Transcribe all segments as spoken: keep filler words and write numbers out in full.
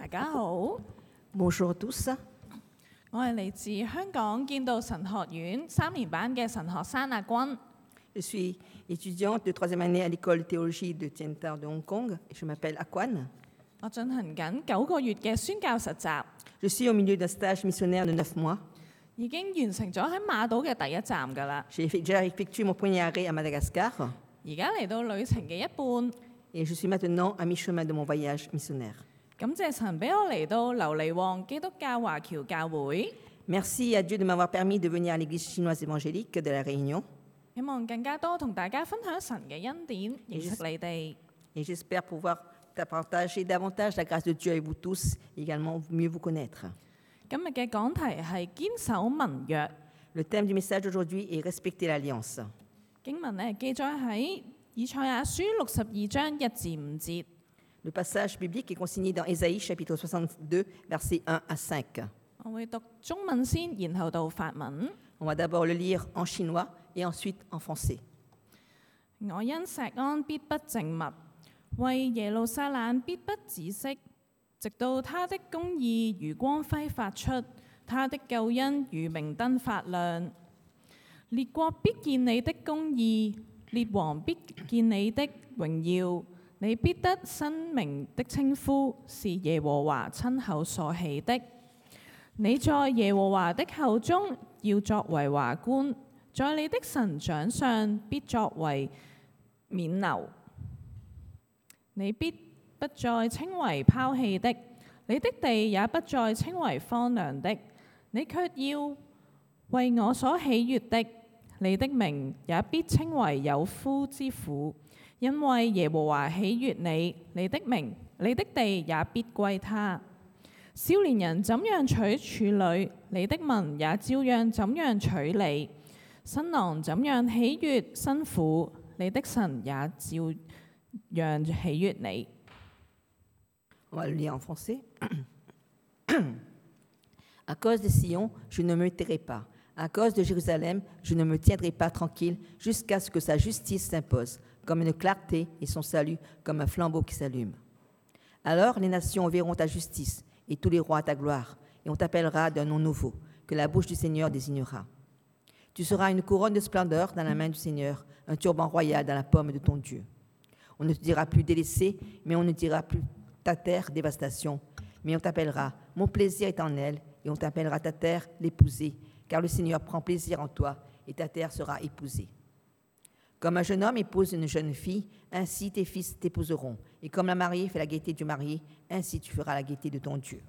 大家好， Bonjour à tous. 我係嚟自香港建道神學院三年班嘅神學生阿君。 Je suis étudiante de troisième année à l'école de théologie de Tientao de Hong Kong. Et je m'appelle Akwan. 我進行緊九個月嘅宣教實習， Je suis au milieu d'un stage missionnaire de neuf mois. 已經完成咗喺馬島嘅第一站㗎啦。 J'ai fait- déjà effectué mon premier arrêt à Madagascar. 而家嚟到旅程嘅一半， Et je suis maintenant à mi-chemin de mon voyage missionnaire. 感謝神俾我嚟到琉璃旺基督教華僑教會， Merci à Dieu de m'avoir permis de venir à l'église chinoise évangélique de la Réunion. 希望更加多同大家分享神嘅恩典，認識你哋。 Et j'espère pouvoir partager davantage la grâce de Dieu avec vous tous, et également mieux vous connaître. 今日嘅講題係堅守盟約。 Le thème du message d'aujourd'hui est respecter l'alliance. 經文呢記載喺以賽亞書六十二章一至五節。 Le passage biblique est consigné dans Ésaïe chapitre soixante-deux, versets un à cinq. 我會讀中文先，然後到法文。 On va d'abord le lire en chinois et ensuite en français. 我因錫安必不靜默，為耶路撒冷必不止息，直到他的公義如光輝發出，他的救恩如明燈發亮。列國必見你的公義，列王必見你的榮耀，你必得新名的稱呼，是耶和華親口所起的。你在耶和華的口中要作為華冠，在你的神掌上必作為冕旒。你必不再稱為拋棄的，你的地也不再稱為荒涼的。你卻要為我所喜悅的，你的名也必稱為有夫之婦，因為耶和華喜悅你，你的名、你的地也必歸他。少年人怎樣娶處女，你的民也照樣怎樣娶你；新郎怎樣喜悅新婦，你的神也照樣喜悅你。 On va le lire en français. À cause de Sion, je ne me tairai pas. À cause de Jérusalem, je ne me tiendrai pas tranquille jusqu'à ce que sa justice s'impose, comme une clarté et son salut comme un flambeau qui s'allume. Alors les nations verront ta justice et tous les rois ta gloire, et on t'appellera d'un nom nouveau, que la bouche du Seigneur désignera. Tu seras une couronne de splendeur dans la main du Seigneur, un turban royal dans la paume de ton Dieu. On ne te dira plus délaissé, mais on ne dira plus ta terre dévastation, mais on t'appellera mon plaisir est en elle, et on t'appellera ta terre l'épousée, car le Seigneur prend plaisir en toi, et ta terre sera épousée. Comme un jeune homme épouse une jeune fille, ainsi tes fils t'épouseront. Et comme la mariée fait la gaieté du marié, ainsi tu feras la gaieté de ton Dieu.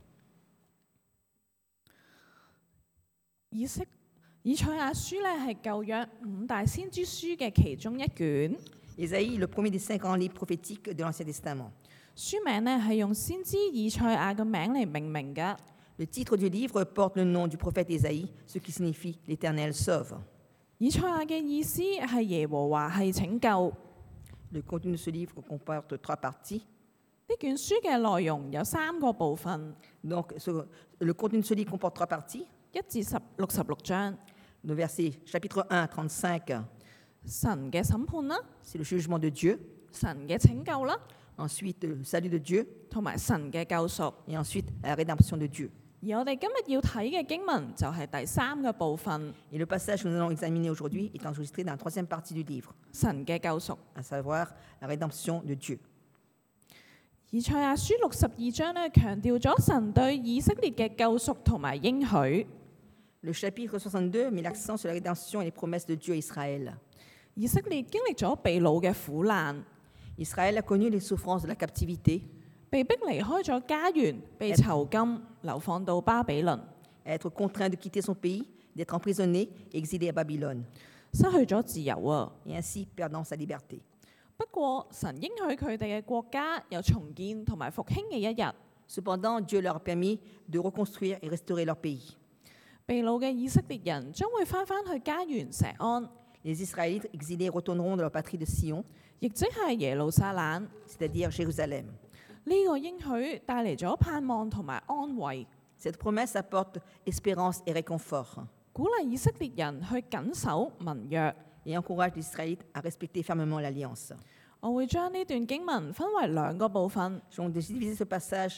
以色以賽亞書咧係舊約五大先知書嘅其中一卷， Ésaïe, le premier des cinq grands livres prophétiques de l'Ancien Testament. 書名咧係用先知以賽亞嘅名嚟命名嘅。 Le titre du livre porte le nom du prophète Ésaïe, ce qui signifie « l'Éternel sauve ». 以賽亞嘅意思係耶和華係拯救。 Le contenu de ce livre comporte trois parties. 呢卷書嘅內容有三個部分， Donc, ce- le contenu de ce livre comporte trois parties. 一至十六十六章。 Le verset chapitre un à trente-cinq, 神嘅審判啦， c'est le jugement de Dieu. 神嘅拯救啦， Ensuite, le salut de Dieu. 同埋神嘅救贖。 Et ensuite, la rédemption de Dieu. 而我哋今日要睇嘅經文就係第三個部分， Et le passage que nous allons examiner aujourd'hui est enregistré dans la troisième partie du livre, 神嘅救贖。 à savoir la rédemption de Dieu. 以賽亞書六十二章咧，強調咗神對以色列嘅救贖同埋應許。 Le chapitre soixante-deux met l'accent sur la rédemption et les promesses de Dieu à Israël. 以色列經歷咗被擄嘅苦難， Israël a connu les souffrances de la captivité, 被逼離開咗家園，被囚禁，流放到巴比倫， être contraint de quitter son pays, d'être emprisonné et exilé à Babylone, 失去咗自由啊！ et ainsi perdant sa liberté. 不過神應許佢哋嘅國家有重建同埋復興嘅一日。 Cependant, Dieu leur a permis de reconstruire et restaurer leur pays. 被擄嘅以色列人將會翻返去家園錫安， Les Israélites exilés retourneront dans leur patrie de Sion, 亦即係耶路撒冷。 c'est-à-dire Jérusalem. 呢、個應許帶嚟咗盼望同埋安慰， Cette promesse apporte espérance et réconfort, 鼓勵以色列人去緊守盟約。 et encourage les Israélites à respecter fermement l'alliance. 我會將呢段經文分為兩個部分。 Je vais donc diviser ce passage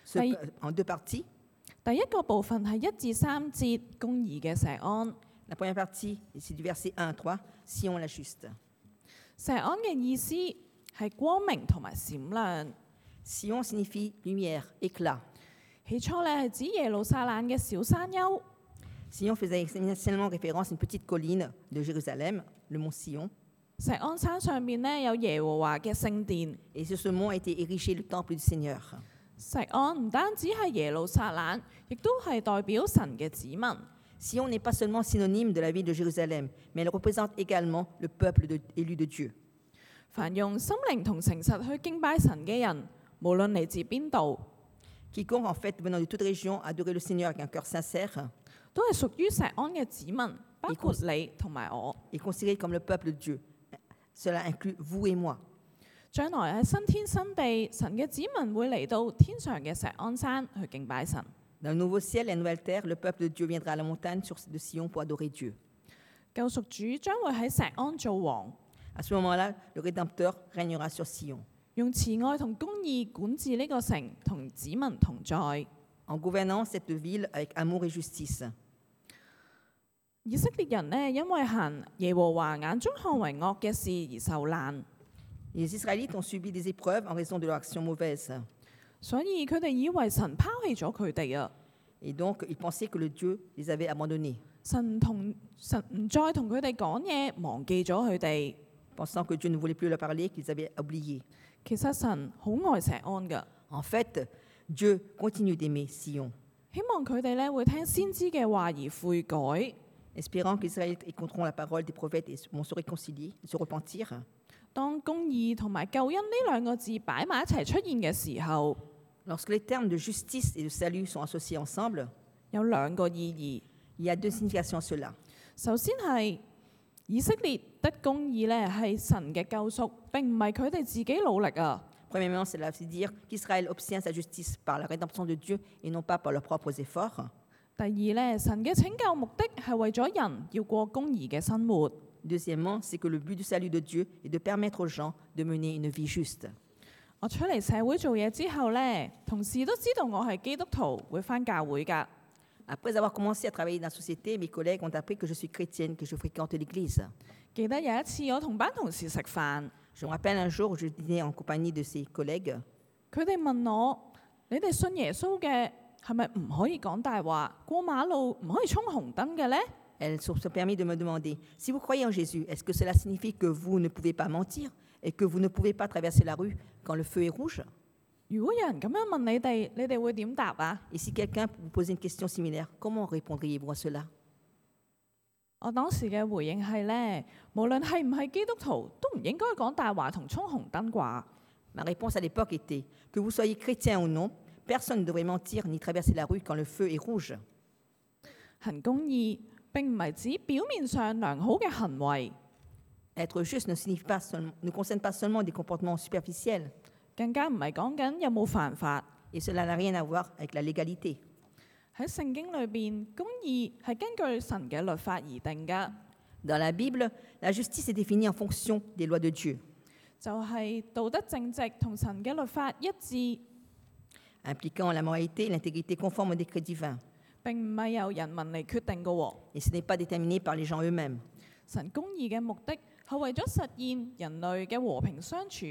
Ce- Oui. euh, en deux parties. 第一個部分係一至三節公義嘅錫安。 La première partie, c'est du verset un à trois, Sion la juste. 錫安嘅意思係光明同埋閃亮。 Sion signifie lumière, éclat. 起初咧係指耶路撒冷嘅小山丘， Sion faisait initialement référence à une petite colline de Jérusalem, le mont Sion. 錫安山上面咧有耶和華嘅聖殿。 Et sur ce mont a été érigé le temple du Seigneur. 錫安唔單止係耶路撒冷，亦都係代表神嘅子民。 Sion n'est pas seulement synonyme de la ville de Jérusalem, mais elle représente également le peuple de- élu de Dieu. 凡用心靈同誠實去敬拜神嘅人，無論嚟自邊度， Quiconque, en fait, venant de toute région, adorer le Seigneur avec un cœur sincère, 都係屬於錫安嘅子民，包括你同埋我。 est considéré comme le peuple de Dieu. Cela inclut vous et moi. 將來喺新天新地，神嘅子民會嚟到天上嘅錫安山去敬拜神。 Dans le nouveau ciel et la nouvelle terre, le peuple de Dieu viendra à la montagne sur- de Sion pour adorer Dieu. 救贖主將會喺錫安做王， À ce moment-là, le Rédempteur régnera sur Sion, 用慈愛同公義管治呢個城，同子民同在。 en gouvernant cette ville avec amour et justice. 以色列人呢，因為行耶和華眼中看為惡嘅事而受難， Les Israélites ont subi des épreuves en raison de leur action mauvaise. 所以佢哋以為神拋棄咗佢哋啊！ Et donc, ils pensaient que le Dieu les avait abandonnés, 神同神唔再同佢哋講嘢，忘記咗佢哋。 pensant que Dieu ne voulait plus leur parler, qu'ils avaient oublié. 其實神好愛錫安噶， En fait, Dieu continue d'aimer Sion, 希望佢哋咧會聽先知嘅話而悔改。 espérant que les Israélites écouteront la parole des prophètes et vont se réconcilier, se repentir. 當公義同埋救恩呢兩個字擺埋一齊出現嘅時候， Lorsque les termes de justice et de salut sont associés ensemble, 有兩個意義。 il y a deux significations à cela. 首先係以色列得公義咧係神嘅救贖，並唔係佢哋自己努力啊。 Premièrement, cela veut dire qu'Israël obtient sa justice par la rédemption de Dieu et non pas par leurs propres efforts. 第二咧，神嘅拯救目的係為咗人要過公義嘅生活。 Deuxièmement, c'est que le but du salut de Dieu est de permettre aux gens de mener une vie juste. 我出嚟社會做嘢之後咧，同事都知道我係基督徒，會返教會㗎。 Après avoir commencé à travailler dans la société, mes collègues ont appris que je suis chrétienne, que je fréquente l'église. 記得有一次我同班同事食飯， Je me rappelle un jour où je dînais en compagnie de ses collègues. 佢哋問我：你哋信耶穌嘅係咪唔可以講大話？過馬路唔可以衝紅燈嘅呢？ Elles se sont permis de me demander, si vous croyez en Jésus, est-ce que cela signifie que vous ne pouvez pas mentir et que vous ne pouvez pas traverser la rue quand le feu est rouge? 如果有人咁樣問你哋，你哋會點答啊？ Et si quelqu'un vous posait une question similaire, comment répondriez-vous à cela? 我當時嘅回應係呢：無論係唔係基督徒，都唔應該講大話同衝紅燈啩。 Ma réponse à l'époque était, que vous soyez chrétien ou non, personne ne devrait mentir ni traverser la rue quand le feu est rouge. 行公義並唔係指表面上良好嘅行為， Être juste ne, signifie pas seulement- ne concerne pas seulement des comportements superficiels, 更加唔係講緊有冇犯法。 et cela n'a rien à voir avec la légalité. 喺聖經裏邊，公義係根據神嘅律法而定㗎， Dans la Bible, la justice est définie en fonction des lois de Dieu, 就係道德正直同神嘅律法一致， impliquant la moralité et l'intégrité conforme au décret divin. 並唔係由人民嚟決定嘅喎。 Et ce n'est pas déterminé par les gens eux-mêmes. 神公義嘅目的係為咗實現人類嘅和平相處，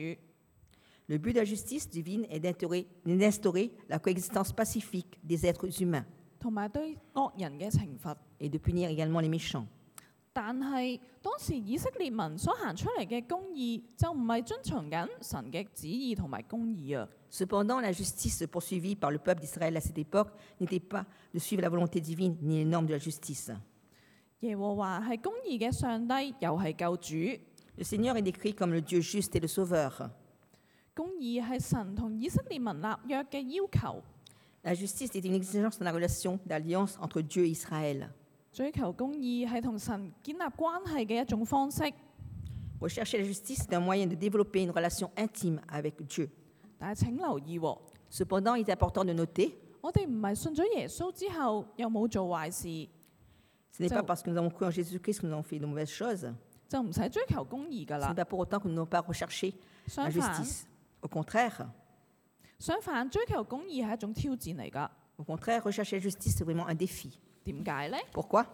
Le but de la justice divine est d'instaurer- d'instaurer la coexistence pacifique des êtres humains 同埋對惡人嘅懲罰。 et de punir également les méchants. 但係當時以色列民所行出嚟嘅公義，就唔係遵從緊神嘅旨意同埋公義啊。 Cependant, la justice poursuivie par le peuple d'Israël à cette époque n'était pas de suivre la volonté divine ni les normes de la justice. 耶和華係公義嘅上帝，又係救主。 Le Seigneur est décrit comme le Dieu juste et le Sauveur. 公義係神同以色列民立約嘅要求， La justice est une exigence dans la relation d'alliance entre Dieu et Israël. 追求公義係同神建立關係嘅一種方式。 Rechercher la justice est un moyen de développer une relation intime avec Dieu. 但係請留意喎， Cependant, il est important de noter, 我哋唔係信咗耶穌之後又冇做壞事， ce n'est Ça- pas parce que nous avons cru en Jésus-Christ que nous avons fait de mauvaises choses. 就唔使追求公義㗎 Ce 啦 n'est。pas pour autant que nous n'avons pas recherché la 相反， justice. Au contraire, 相反，追求公義係一種挑戰嚟㗎。 Au contraire, rechercher la justice, c'est vraiment un défi. 點解呢？ Pourquoi?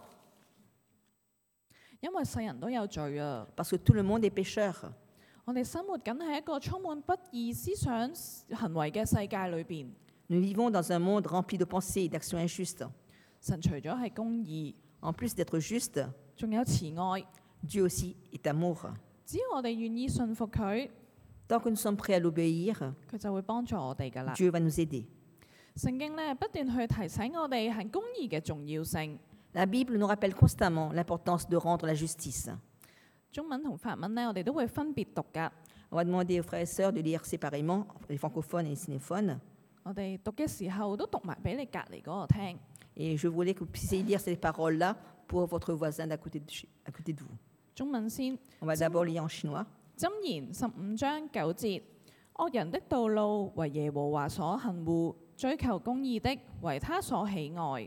因為世人都有罪啊！ Parce que tout le monde est pécheur. 我哋生活緊喺一個充滿不義思想行為嘅世界裏邊。 Nous vivons dans un monde rempli de pensées et d'actions injustes. 神除咗係公義， En plus d'être juste, 仲有慈愛。 Dieu aussi est amour. 只要我哋願意信服佢， Tant que nous sommes prêts à l'obéir, 佢就會幫助我哋㗎啦。 Dieu va nous aider. 聖經咧不斷去提醒我哋行公義嘅重要性。 La Bible nous rappelle constamment l'importance de rendre la justice. 中文同法文咧，我哋都會分別讀㗎。 On va demander aux frères et sœurs de lire séparément, les francophones et les sinophones. 我哋讀嘅時候都讀埋俾你隔離嗰個聽。 Et je voulais que vous puissiez lire ces paroles-là pour votre voisin d'à côté de, à côté de vous. 中文先。 On va d'abord lire en chinois. 箴言十五章九節：惡人的道路為耶和華所恨惡，追求公義的為他所喜愛。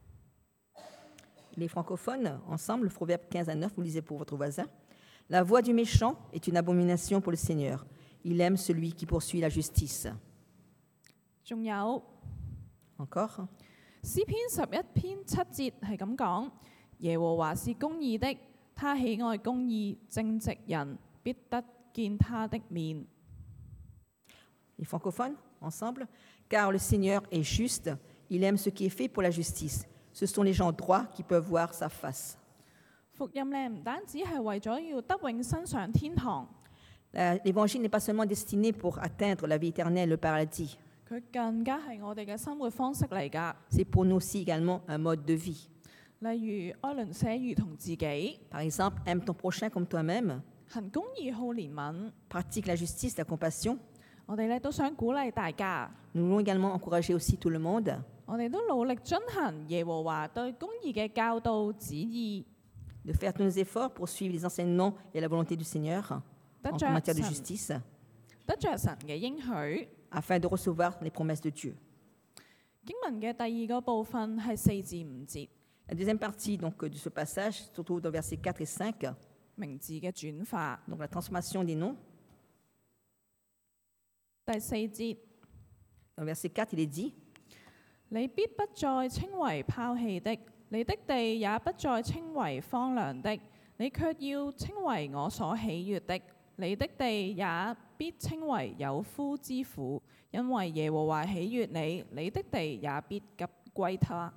Les francophones, ensemble, le proverbe quinze à neuf, vous lisez pour votre voisin. La voie du méchant est une abomination pour le Seigneur. Il aime celui qui poursuit la justice. 仲有 Encore. 詩篇十一篇七節係咁講：耶和華是公義的，他喜愛公義，正直人必得見他的面。 Les francophones, ensemble. Car le Seigneur est juste. Il aime ce qui est fait pour la justice. Ce sont les gens droits qui peuvent voir sa face. 福音咧唔單止係為咗要得永生上天堂， La- L'évangile n'est pas seulement destiné pour atteindre la vie éternelle, le paradis. 佢更加係我哋嘅生活方式嚟㗎。 C'est pour nous aussi également un mode de vie. 例如愛鄰舍如同自己， Par exemple, aime ton prochain comme toi-même. 行公義好憐憫。 Pratique la justice, la compassion. 我哋咧都想鼓勵大家， Nous voulons également encourager aussi tout le monde 我哋都努力遵行耶和華對公義嘅教導旨意， de faire tous nos efforts pour suivre les enseignements et la volonté du Seigneur 得 en 着 matière de 神 justice, 得着神嘅應許。 afin de recevoir les promesses de Dieu. 經文嘅第二個部分係四至五節， La deuxième partie donc, de ce passage se trouve dans versets quatre et cinq, 名字嘅轉化。 donc la transformation des noms. 第四節， Dans le verset quatre, il est dit: 你必不再稱為拋棄的，你的地也不再稱為荒涼的，你卻要稱為我所喜悅的。你的地也必稱為有夫之婦，因為耶和華喜悅你，你的地也必急歸他。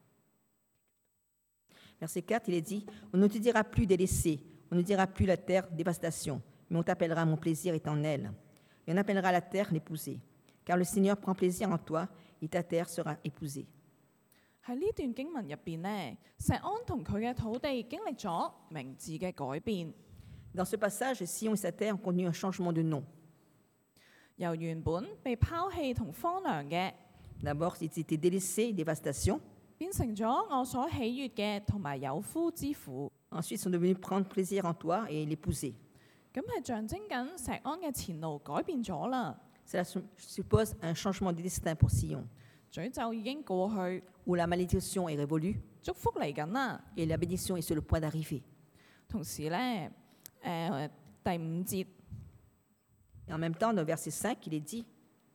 Verset quatre, il est dit: On ne te dira plus délaissé, on ne dira plus la terre dévastation, mais on t'appellera mon plaisir est en elle. Et on appellera la terre l'épousée. Car le Seigneur prend plaisir en toi, et ta terre sera épousée. 喺呢段經文入邊呢，錫安同佢嘅土地經歷咗名字嘅改變， Dans ce passage, Sion et sa terre ont connu un changement de nom. 由原本被拋棄同荒涼嘅， D'abord, ils étaient délaissés, dévastation. 變成咗我所喜悅嘅同埋有夫之婦。 Ensuite, ils sont devenus prendre plaisir en toi et l'épouser. 咁係象徵緊錫安嘅前路改變咗啦， Cela su- suppose un changement de destin pour Sion, 詛咒已經過去， où la malédiction est révolue 祝福嚟緊啦。 et la bénédiction est sur le point d'arriver. 同時呢，誒、呃、第五節， Et en même temps, dans le verset cinq, il est dit: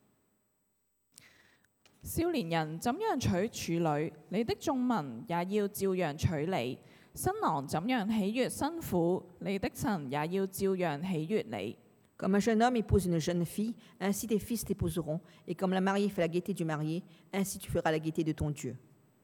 少年人怎樣娶處女，你的眾民也要照樣娶你；新郎怎樣喜悅新婦，你的神也要照樣喜悅你。 Comme un jeune homme épouse une jeune fille, ainsi tes fils t'épouseront. Et comme la mariée fait la gaieté du marié, ainsi tu feras la gaieté de ton Dieu.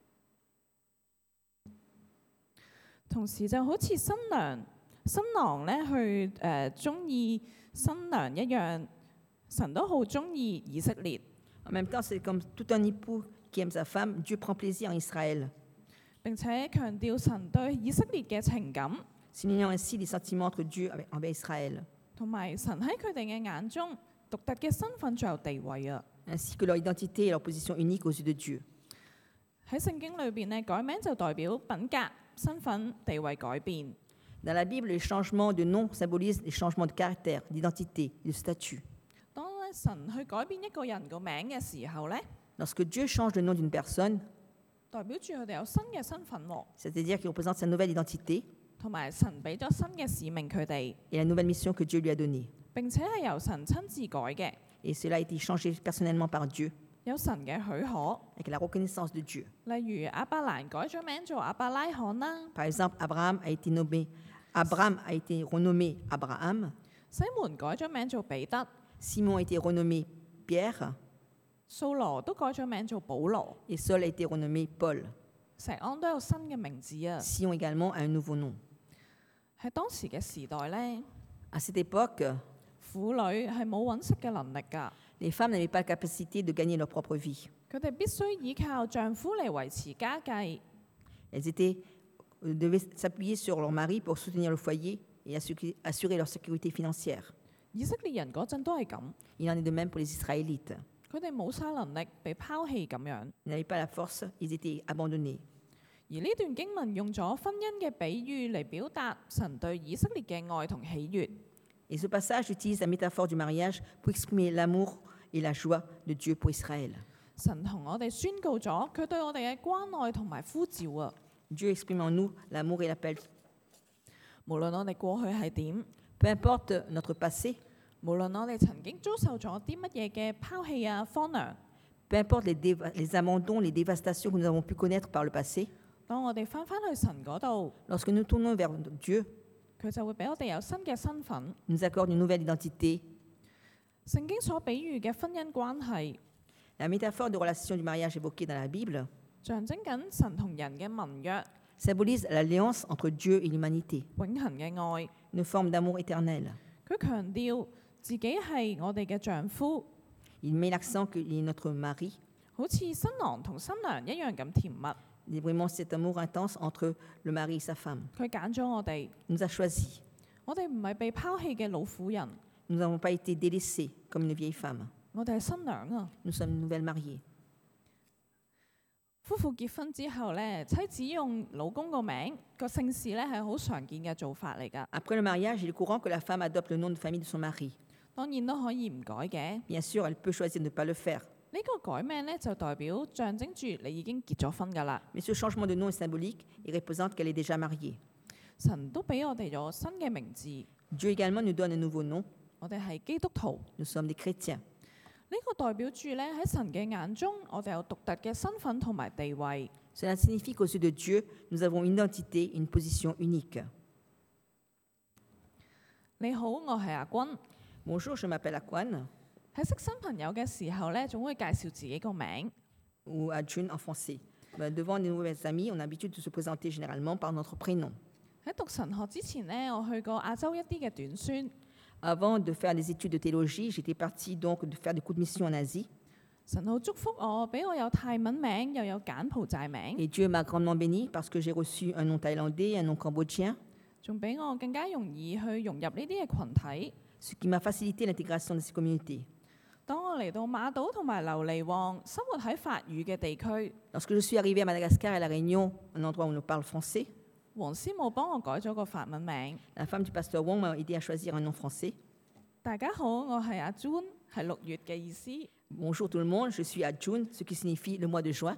同時就好似新娘、新郎咧去誒中意新娘一樣，神都好中意以色列， En même temps, c'est comme tout un époux qui aime sa femme, Dieu prend plaisir en Israël, 並且強調神對以色列嘅情感， soulignant ainsi les sentiments entre Dieu et envers Israël, 同埋神喺佢哋嘅眼中獨特嘅身份仲有地位啊！ ainsi que leur identité et leur position unique aux yeux de Dieu. 喺聖經裏邊咧，改名就代表品格、身份、地位改變。 Dans la Bible, les changements de nom symbolisent les changements de caractère, d'identité, de statut. 當咧神去改變一個人個名嘅時候咧， Lorsque Dieu change le nom d'une personne, 代表住佢哋有新嘅身份喎， c'est-à-dire qu'il représente sa nouvelle identité 同埋神俾咗新嘅使命佢哋， et la nouvelle mission que Dieu lui a donnée. 並且係由神親自改嘅。 Et cela a été changé personnellement par Dieu, 有神嘅許可。 avec la reconnaissance de Dieu. 例如亞伯蘭改咗名做亞伯拉罕啦， Par exemple, Abraham a été nommé, Abraham a été renommé Abraham, 西門改咗名做彼得， Simon a été renommé Pierre 掃羅都改咗名做保羅， et Saul a été renommé Paul. 石安都有新嘅名字啊。 Sion également a un nouveau nom. 喺當時嘅時代呢， À cette époque, 婦女係冇揾食嘅能力㗎， les femmes n'avaient pas la capacité de gagner leur propre vie. 佢哋必須依靠丈夫嚟維持家計。 Elles étaient, euh, devaient s'appuyer sur leur mari pour soutenir le foyer et assurer, assurer leur sécurité financière. 以色列人嗰陣都係咁， Il en est de même pour les Israélites. 佢哋冇晒能力，被拋棄咁樣。 Ils n'avaient pas la force, ils étaient abandonnés. 而呢段經文用咗婚姻嘅比喻嚟表達神對以色列嘅愛同喜悅。 Et ce passage utilise la métaphore du mariage pour exprimer l'amour et la joie de Dieu pour Israël. 神同我哋宣告咗佢對我哋嘅關愛同埋呼召啊！ Dieu exprime en nous l'amour et l'appel. 無論我哋過去係點， Peu importe notre passé, 無論我哋曾經遭受咗啲乜嘢嘅拋棄啊、荒涼， peu importe les, déva- les abandons, les dévastations que nous avons pu connaître par le passé, 當我哋翻返去神嗰度， lorsque nous tournons vers Dieu, 佢就會俾我哋有新嘅身份。 il nous accorde une nouvelle identité. 聖經所比喻嘅婚姻關係， La métaphore de relation du mariage évoquée dans la Bible 象徵緊神同人嘅盟約、 symbolise l'alliance entre Dieu et l'humanité, 永恆嘅愛。 une forme d'amour éternel. 佢強調自己係我哋嘅丈夫， Il met l'accent qu'il est notre mari. 好似新郎同新娘一樣咁甜蜜。 Il y a vraiment cet amour intense entre le mari et sa femme. 佢揀咗我哋， Il nous a choisis. 我哋唔係被拋棄嘅老婦人， Nous n'avons pas été délaissés comme une vieille femme. 我哋係新娘啊！ Nous sommes une nouvelle mariée. 夫婦結婚之後呢，妻子用老公個名個姓氏呢係好常見嘅做法嚟㗎。 Après le mariage, il est courant que la femme adopte le nom de famille de son mari. 當然都可以唔改嘅。 Bien sûr, elle peut choisir de ne pas le faire. 呢、個改名呢，就代表象徵住你已經結咗婚㗎啦。 Mais ce changement de nom est symbolique et représente qu'elle est déjà mariée. 神都俾我哋咗新嘅名字， Dieu également nous donne un nouveau nom. 我哋係基督徒。 Nous sommes des chrétiens. 呢、個代表住呢，喺神嘅眼中，我哋有獨特嘅身份同埋地位。 Cela signifie qu'aux yeux de Dieu, nous avons une identité, une position unique. 你好，我係阿君。 Bonjour, je m'appelle Akwan 喺識新朋友嘅時候呢，總會介紹自己個名。 ou Adjun en français. Ben, devant de nouvelles amies, on a l'habitude de se présenter généralement par notre prénom. 喺讀神學之前呢，我去過亞洲一啲嘅短宣。 Avant de faire des études de théologie, j'étais partie donc de faire des coups de mission en Asie. 神好祝福我，俾我有泰文名，又有柬埔寨名， Et Dieu m'a grandement béni parce que j'ai reçu un nom thaïlandais, un nom cambodgien, 仲俾我更加容易去融入呢啲嘅群體。 ce qui m'a facilité l'intégration de ces communautés. 當我嚟到馬島同埋琉璃旺，生活喺法語嘅地區， Lorsque je suis arrivée à Madagascar et à La Réunion, un endroit où on parle français, 黃師母幫我改咗個法文名。 la femme du pasteur Wong m'a aidé à choisir un nom français. 大家好，我係阿 June，係六月嘅意思。 Bonjour tout le monde, je suis Adjun, ce qui signifie le mois de juin.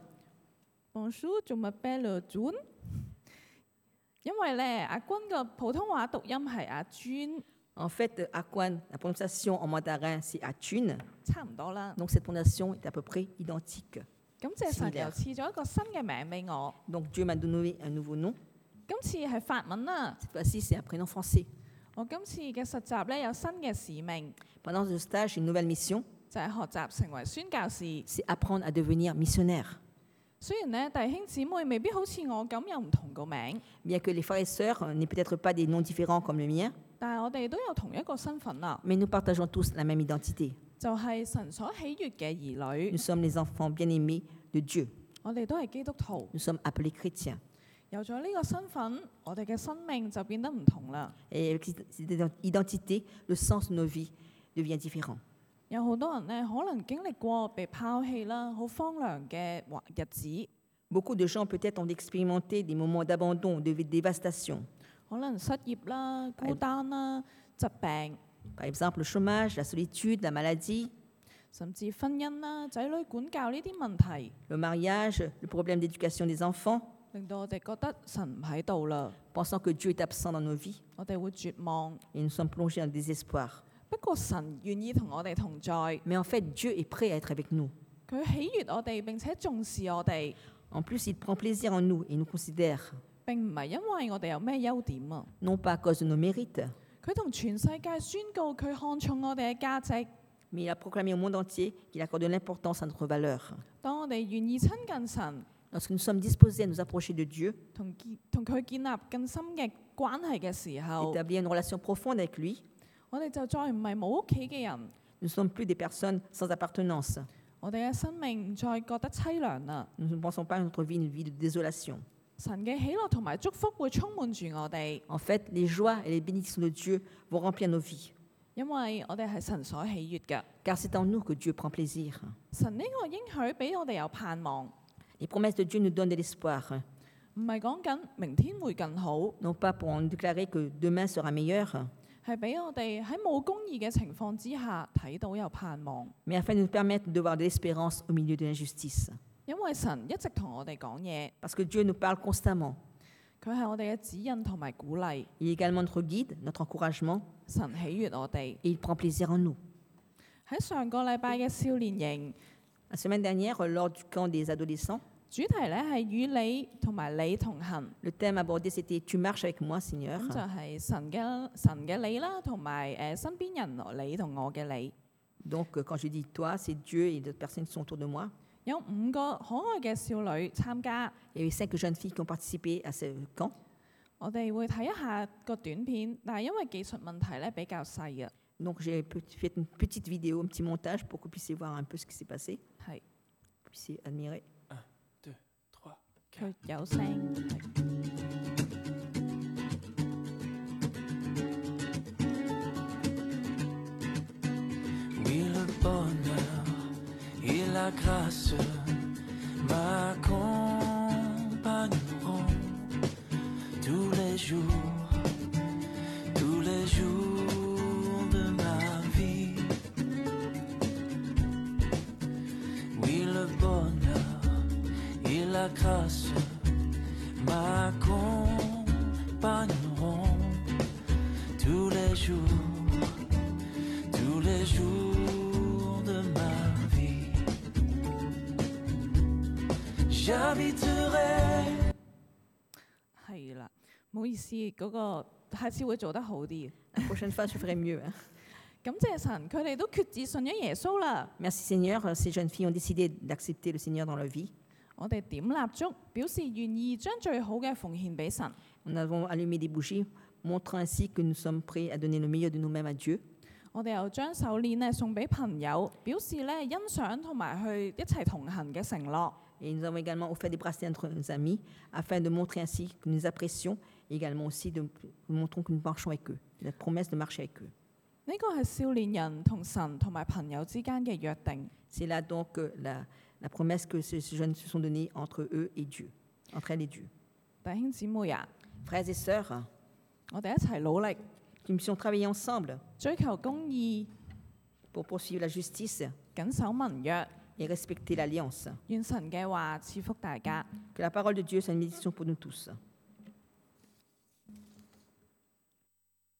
Bonjour，je m'appelle June。因為咧，阿君個普通話讀音係阿 June， En fait, Akwan, la prononciation en mandarin, c'est Atun. 差唔多啦。 Donc cette prononciation est à peu près identique. 感謝神 Similaire. 又賜咗一個新嘅名俾我。 Donc Dieu m'a donné un nouveau nom. 今次係法文啦。 Cette fois-ci, c'est un prénom français. 我今次嘅實習咧有新嘅使命， Pendant ce stage, j'ai une nouvelle mission, 就係、學習成為宣教士。 c'est apprendre à devenir missionnaire. 雖然咧弟兄姊妹未必好似我咁有唔同個名， Bien que les frères et sœurs euh, n'aient peut-être pas des noms différents comme le mien, 但係我哋都有同一個身份啦， mais nous partageons tous la même identité. 就係、神所喜悅嘅兒女 Nous。sommes les enfants bien-aimés de Dieu. 我哋都係基督徒， Nous sommes appelés chrétiens. 有咗呢個身份，我哋嘅生命就變得唔同啦。 Et avec cette identité, le sens de nos vies devient différent. 有好多人咧可能經歷過被拋棄啦，好荒涼嘅日子， Beaucoup de gens peut-être ont expérimenté des moments d'abandon, de dévastation. 可能失業啦、孤單啦、疾病， Par exemple, le chômage, la solitude, la maladie, 甚至婚姻啦、仔女管教呢啲問題， le mariage, le problème d'éducation des enfants, 令到我哋覺得神唔喺度啦， pensant que Dieu est absent dans nos vies 我哋會絕望。 et nous sommes plongés dans le désespoir. 不過神願意同我哋同在， Mais en fait, Dieu est prêt à être avec nous. 佢喜悅我哋並且重視我哋， En plus, il prend plaisir en nous et nous considère, 並唔係因為我哋有咩優點啊。 non pas à cause de nos mérites, 佢同全世界宣告佢看重我哋嘅價值。 mais il a proclamé au monde entier qu'il accorde de l'importance à notre valeur. 當我哋願意親近神， Lorsque nous sommes disposés à nous approcher de Dieu, 同建同佢建立更深嘅關係嘅時候， établir une relation profonde avec lui, 我哋就再唔係冇屋企嘅人， nous ne sommes plus des personnes sans appartenance. 我哋嘅生命唔再覺得凄涼啦。 Nous ne pensons pas à notre vie une vie de désolation. 神嘅喜樂同埋祝福會充滿住我哋， En fait, les joies et les bénédictions de Dieu vont remplir nos vies, 因為我哋係神所喜悅嘅。 car c'est en nous que Dieu prend plaisir. 神呢個應許俾我哋有盼望， Les promesses de Dieu nous donnent de l'espoir, 唔係講緊明天會更好， non pas pour nous déclarer que demain sera meilleur, 係俾我哋喺冇公義嘅情況之下睇到有盼望。 mais afin de nous permettre de voir de l'espérance au milieu de l'injustice. 因為神一直同我哋講嘢， Parce que Dieu nous parle constamment. 佢係我哋嘅指引同埋鼓勵。 Il est également notre guide, notre encouragement, 神喜悅我哋。 et il prend plaisir en nous. 喺上個禮拜嘅少年營， La semaine dernière, lors du camp des adolescents, 主題咧係與你同埋你同行， le thème abordé c'était Tu marches avec moi, Seigneur. 咁就係神嘅神嘅你啦，同埋誒身邊人你同我嘅你。 Donc, euh, quand je dis toi, c'est Dieu et d'autres personnes qui sont autour de moi. 有五個可愛嘅少女參加， Il y avait cinq jeunes filles qui ont participé à ce camp. 我哋會睇一下個短片，但係因為技術問題咧比較細啊， Donc, j'ai pe- fait une petite vidéo, un petit montage pour que vous puissiez voir un peu ce qui s'est passé, 係 vous puissiez admirer. deux, trois. 佢有聲。係 Oui, le bonheur et la grâce m'accompagneront tous les jours, tous les jours de ma vie. Oui, le bonheur et la grâce m'accompagneront tous les jours, tous les jours de ma vie. J'habiterai. 係啦，唔好意思，嗰、個下次會做得好啲。 La prochaine fois, je ferai mieux. hein. 感謝神，佢哋都決志信咗耶穌啦。 Merci Seigneur, ces jeunes filles ont décidé d'accepter le Seigneur dans leur vie. 我哋點蠟燭，表示願意將最好嘅奉獻俾神。 Nous avons allumé des bougies, montrant ainsi que nous sommes prêts à donner le meilleur de nous-mêmes à Dieu. 我哋又將手鏈咧送俾朋友，表示咧欣賞同埋去一齊同行嘅承諾。 Et nous avons également offert des bracelets à nos amis, afin de montrer ainsi que nous apprécions, et également aussi de nous montrons que nous marchons avec eux, la promesse de marcher avec eux. 呢個係少年人同神同埋朋友之間嘅約定。 C'est là donc euh, la, la promesse que ces ces jeunes se sont donnés entre eux et Dieu, entre elles et Dieu. 弟兄姊妹啊， Frères et sœurs, 我哋一齊努力， nous puissions travailler ensemble 追求公義， pour poursuivre la justice 緊守盟約。 et respecter l'alliance. 願神嘅話賜福大家。 Que la parole de Dieu soit une bénédiction pour nous tous.